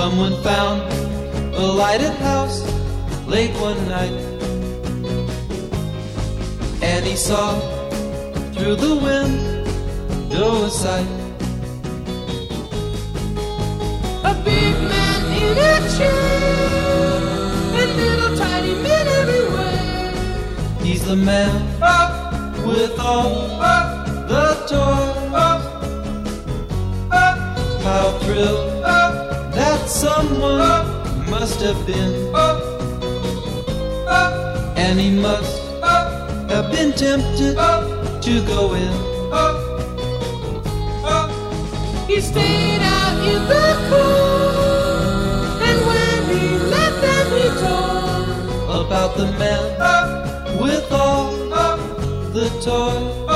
Someone found a lighted house late one night, and he saw through the window a sight. A big man in a chair, and little tiny men everywhere. He's the man with all the toys. How thrilled that someone must have been, and he must have been tempted to go in. He stayed out in the cold, and when he left them he told about the man with all the toys.